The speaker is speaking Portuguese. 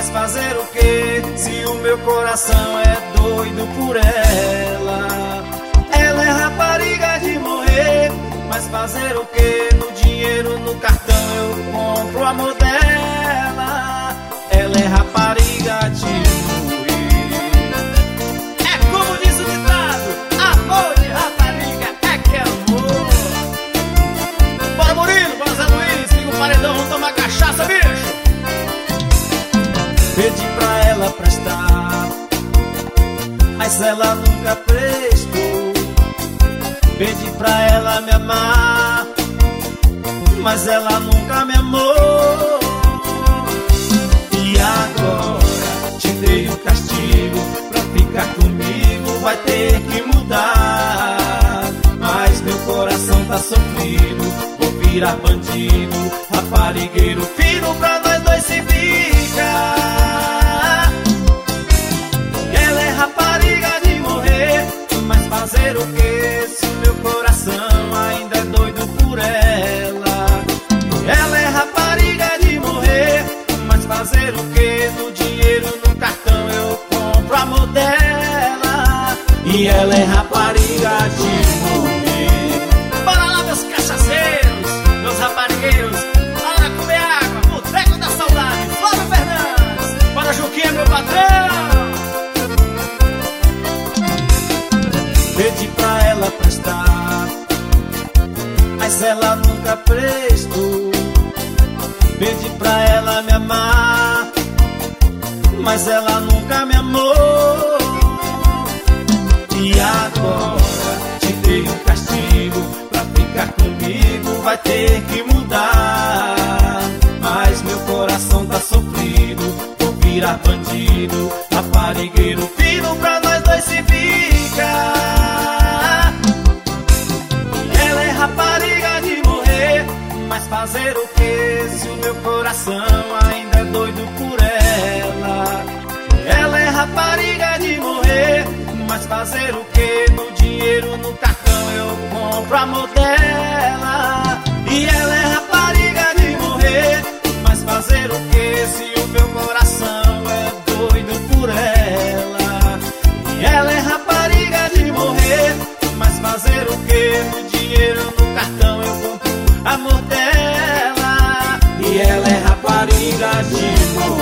mas fazer o que se o meu coração é doido por ela? Ela é rapariga de morrer, mas fazer o que? No dinheiro, no cartão eu compro o amor dela. Ela é rapariga de morrer. É como diz o ditado: amor de rapariga é que é amor. Bora Murilo, bora Zé Luiz, liga o paredão, vamos tomar cachaça, bicho. Pedi pra ela prestar, mas ela nunca prestou. Pedi pra ela me amar, mas ela nunca me amou. E agora te dei o castigo, pra ficar comigo vai ter que mudar. Mas meu coração tá sofrido, vou virar bandido, raparigueiro fino pra nós dois se ficar. Ela é rapariga de morrer, mas fazer o que se o meu coração ainda é doido por ela? Ela é rapariga de morrer, mas fazer o que? No dinheiro, no cartão eu compro o amor dela. E ela é rapariga de morrer. Bora lá, meus cachaceiros, meus raparigueiros, bora comer água, boteco da saudade, Flávio Fernandes, bora Juquinha, meu patrão. Pedi pra ela prestar, mas ela nunca prestou. Pedi pra ela me amar, mas ela nunca me amou. E agora te dei um castigo, pra ficar comigo vai ter que mudar. Mas meu coração tá sofrido, vou virar bandido, raparigueiro fino pra nós dois se ficar. Ela é rapariga de morrer, mas fazer o que se o meu coração ainda é doido por ela? Ela é rapariga de morrer, mas fazer o que? No dinheiro, no cartão eu compro o amor dela. E ela é rapariga de morrer, mas fazer o que se o meu coração é doido por ela? E ela é rapariga de morrer, mas fazer o que? No dinheiro, no cartão eu compro o amor dela. E ela é rapariga de morrer.